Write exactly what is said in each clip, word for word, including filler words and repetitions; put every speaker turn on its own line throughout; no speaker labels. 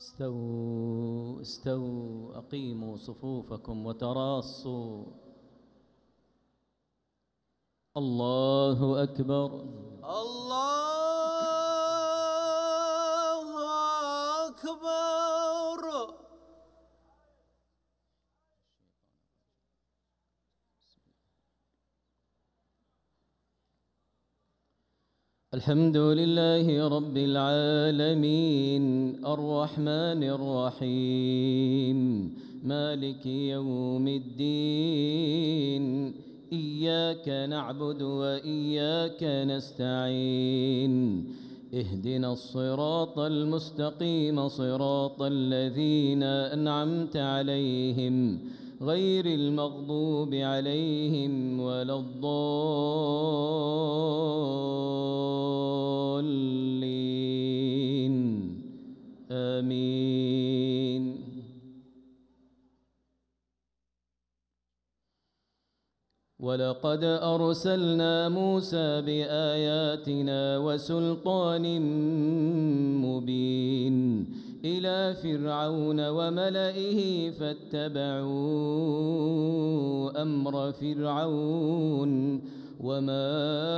استووا استووا أقيموا صفوفكم وتراصوا. الله أكبر.
الله أكبر.
الحمد لله رب العالمين الرحمن الرحيم مالك يوم الدين إياك نعبد وإياك نستعين اهدنا الصراط المستقيم صراط الذين أنعمت عليهم غير المغضوب عليهم ولا الضالين آمين. ولقد أرسلنا موسى بآياتنا وسلطان مبين إلى فرعون وملئه فاتبعوا أمر فرعون وما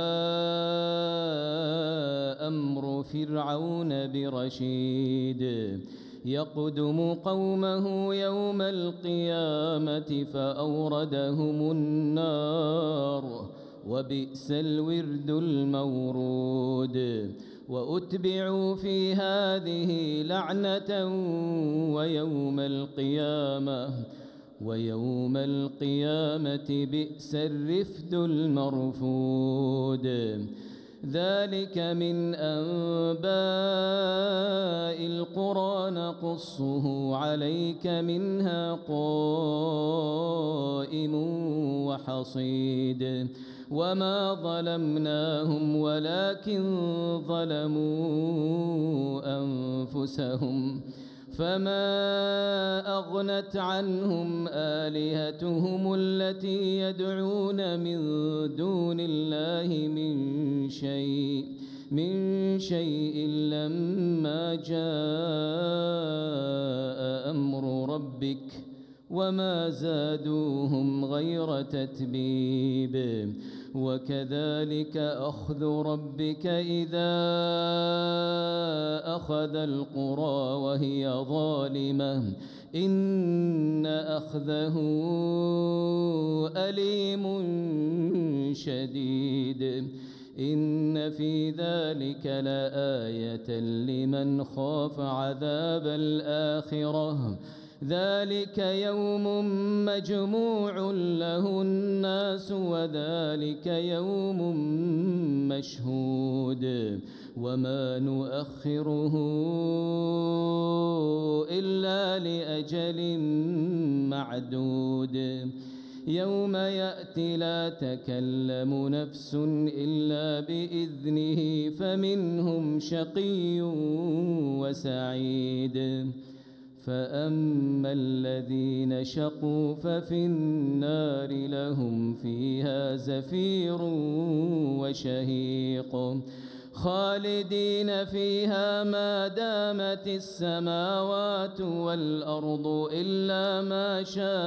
أمر فرعون برشيد يقدم قومه يوم القيامة فأوردهم النار وبئس الورد المورود وأتبعوا في هذه لعنة ويوم القيامة ويوم القيامة بئس الرفد المرفود. ذلك من أنباء القرى نقصه عليك منها قائم وحصيد وما ظلمناهم ولكن ظلموا أنفسهم فما أغنت عنهم آلهتهم التي يدعون من دون الله من شيء من شيء لما جاء أمر ربك وما زادوهم غير تتبيب. وكذلك أخذ ربك إذا أخذ القرى وهي ظالمة إن أخذه أليم شديد. إن في ذلك لآية لمن خاف عذاب الآخرة ذلك يوم مجموع له الناس وذلك يوم مشهود وما نؤخره إلا لأجل معدود. يوم يأتي لا تكلم نفس إلا بإذنه فمنهم شقي وسعيد. فأما الذين شقوا ففي النار لهم فيها زفير وشهيق خالدين فيها ما دامت السماوات والأرض إلا ما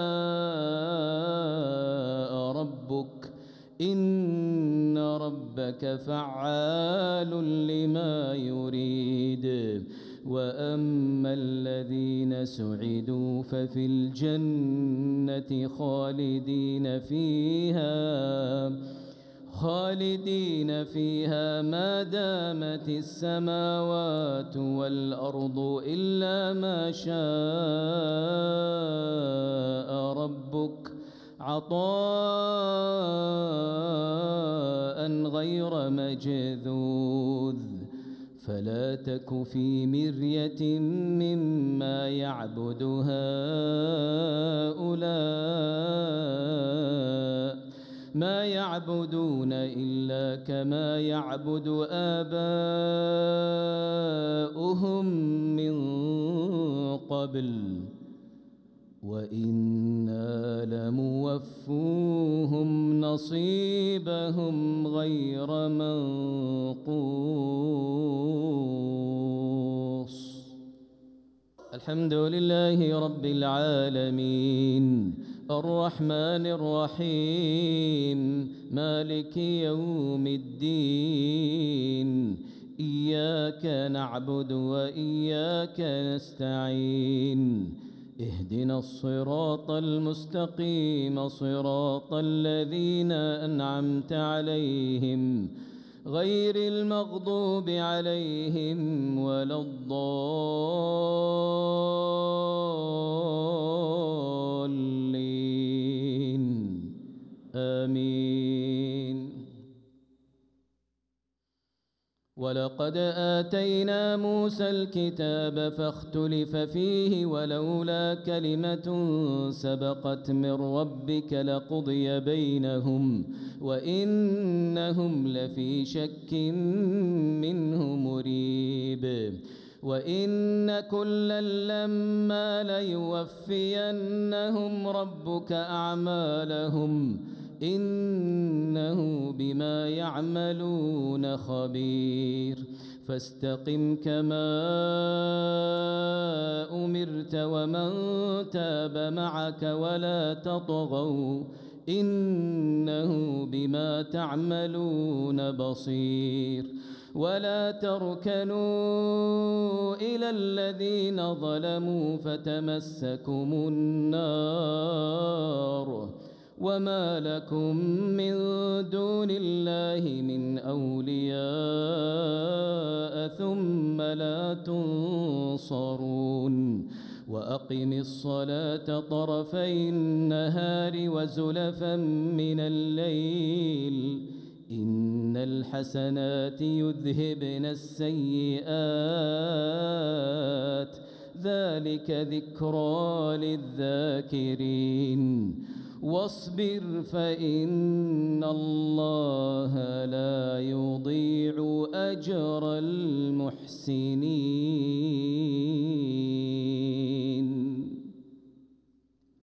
شاء ربك إن ربك فعال لما يريد. وأما الذين سعدوا ففي الجنة خالدين فيها خالدين فيها ما دامت السماوات والأرض إلا ما شاء ربك عطاء غير مجذوذ. فلا تك في مرية مما يعبد هؤلاء ما يعبدون إلا كما يعبد آباؤهم من قبل وإنا لموفوهم نصيبهم غير منقوص. الحمد لله رب العالمين الرحمن الرحيم مالك يوم الدين إياك نعبد وإياك نستعين اهدنا الصراط المستقيم صراط الذين أنعمت عليهم غير المغضوب عليهم ولا الضالين آمين. ولقد آتينا موسى الكتاب فاختلف فيه ولولا كلمة سبقت من ربك لقضي بينهم وإنهم لفي شك منه مريب. وإن كلا لما ليوفينهم ربك أعمالهم إنه بما يعملون خبير. فاستقم كما أمرت ومن تاب معك ولا تطغوا إنه بما تعملون بصير. ولا تركنوا إلى الذين ظلموا فتمسكم النار وما لكم من دون الله من أولياء ثم لا تنصرون. وأقم الصلاة طرفي النهار وزلفا من الليل إن الحسنات يذهبن السيئات ذلك ذكرى للذاكرين. واصبر فإن الله لا يضيع أجر المحسنين.